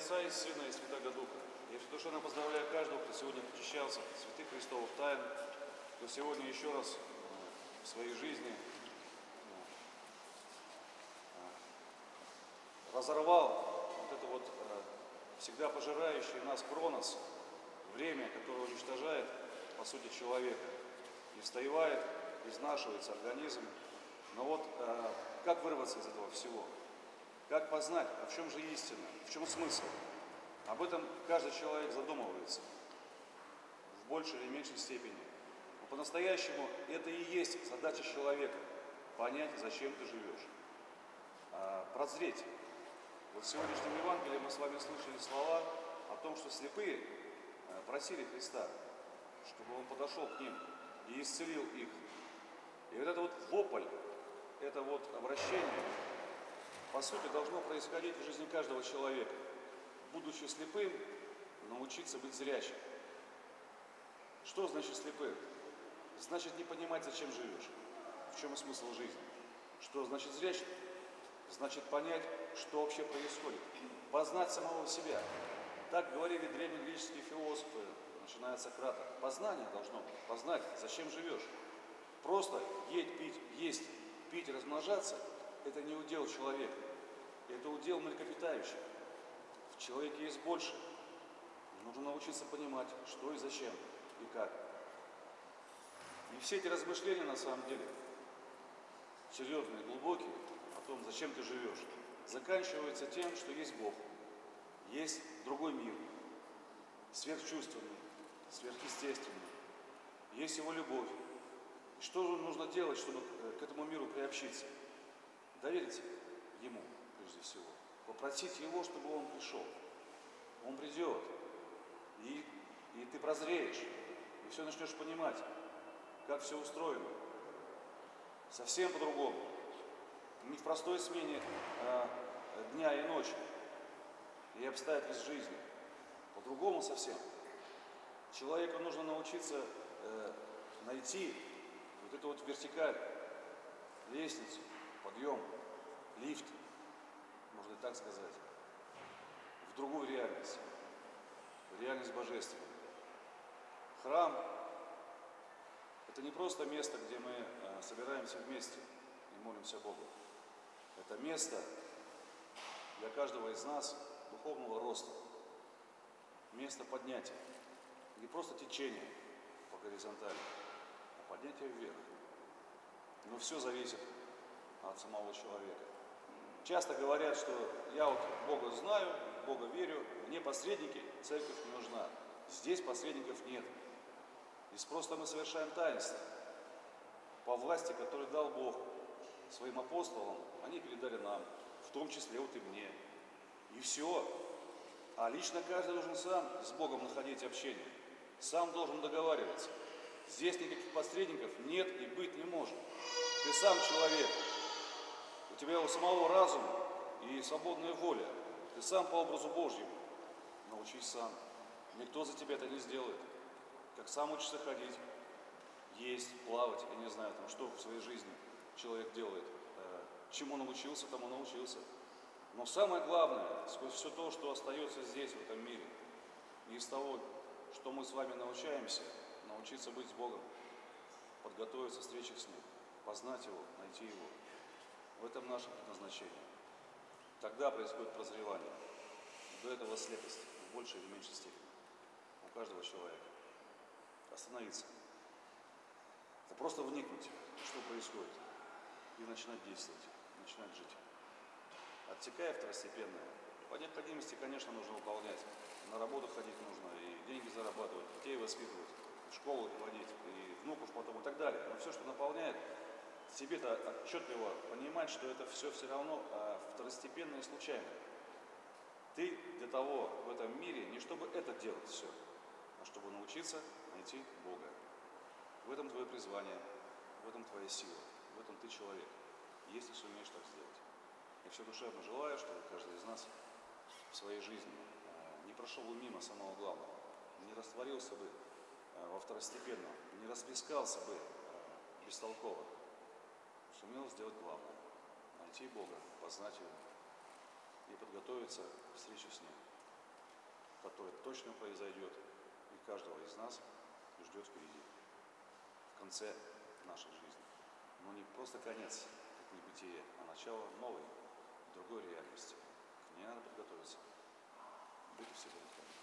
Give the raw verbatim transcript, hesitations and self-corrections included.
Отца и Сына и Святого Духа. Я душевно поздравляю каждого, кто сегодня причащался святых Христовых тайн, кто сегодня еще раз в своей жизни разорвал вот это вот всегда пожирающее нас Хронос, время, которое уничтожает, по сути, человека, истаивает, изнашивается организм. Но вот как вырваться из этого всего? Как познать, а в чем же истина, в чем смысл? Об этом каждый человек задумывается в большей или меньшей степени. Но по-настоящему это и есть задача человека – понять, зачем ты живешь, а, прозреть. Вот в сегодняшнем Евангелии мы с вами слышали слова о том, что слепые просили Христа, чтобы Он подошел к ним и исцелил их. И вот это вот вопль, это вот обращение, по сути, должно происходить в жизни каждого человека. Будучи слепым, научиться быть зрячим. Что значит слепым? Значит не понимать, зачем живешь, в чем смысл жизни. Что значит зрячим? Значит понять, что вообще происходит. Познать самого себя. Так говорили древнегреческие философы, начиная от Сократа. Познание должно быть. Познать, зачем живешь. Просто есть, пить, есть, пить, размножаться – это не удел человека. Это удел млекопитающих. В человеке есть больше. Нужно научиться понимать, что и зачем, и как. И все эти размышления, на самом деле, серьезные, глубокие, о том, зачем ты живешь, заканчиваются тем, что есть Бог, есть другой мир, сверхчувственный, сверхъестественный, есть Его любовь. И что же нужно делать, чтобы к этому миру приобщиться? Довериться Ему, прежде всего. Попросить Его, чтобы Он пришел. Он придет, и, и ты прозреешь, и все начнешь понимать, как все устроено. Совсем по-другому. Не в простой смене а, дня и ночи, и обстоятельств жизни. По-другому совсем. Человеку нужно научиться э, найти вот эту вот вертикаль, лестницу, подъем, лифт, можно и так сказать, в другую реальность, в реальность божественную. Храм – это не просто место, где мы э, собираемся вместе и молимся Богу. Это место для каждого из нас духовного роста, место поднятия, не просто течение по горизонтали, а поднятие вверх. Но все зависит от самого человека. Часто говорят, что я вот Бога знаю, в Бога верю, мне посредники, церковь не нужна. Здесь посредников нет. Здесь просто мы совершаем таинство по власти, которую дал Бог своим апостолам, они передали нам, в том числе вот и мне. И все. А лично каждый должен сам с Богом находить общение. Сам должен договариваться. Здесь никаких посредников нет и быть не может. Ты сам человек. У тебя у самого разума и свободная воля. Ты сам по образу Божьему. Научись сам. Никто за тебя это не сделает. Как сам учишься ходить, есть, плавать, я не знаю, там, что в своей жизни человек делает. Чему научился, тому научился. Но самое главное, сквозь все то, что остается здесь, в этом мире, и из того, что мы с вами научаемся, научиться быть с Богом, подготовиться к встрече с Ним, познать Его, найти Его. В этом наше предназначение. Тогда происходит прозревание. До этого слепость в большей или меньшей степени. У каждого человека. Остановиться. Это просто вникнуть, что происходит, и начинать действовать, начинать жить. Отсекая второстепенное. По необходимости, конечно, нужно выполнять. На работу ходить нужно, и деньги зарабатывать, детей воспитывать, в школу ходить, и внуков потом, и так далее. Но все, что наполняет, себе-то отчетливо понимать, что это все все равно а, второстепенно и случайно. Ты для того в этом мире не чтобы это делать все, а чтобы научиться найти Бога. В этом твое призвание, в этом твоя сила, в этом ты человек, если сумеешь так сделать. Я все душевно желаю, чтобы каждый из нас в своей жизни не прошел бы мимо самого главного, не растворился бы во второстепенном, не расплескался бы бестолково, сумел сделать главное – найти Бога, познать Его и подготовиться к встрече с Ним. которое точно произойдет, и каждого из нас ждет впереди, в конце нашей жизни. Но не просто конец, как небытие, а начало новой, другой реальности. К ней надо подготовиться. Будьте все благословенны.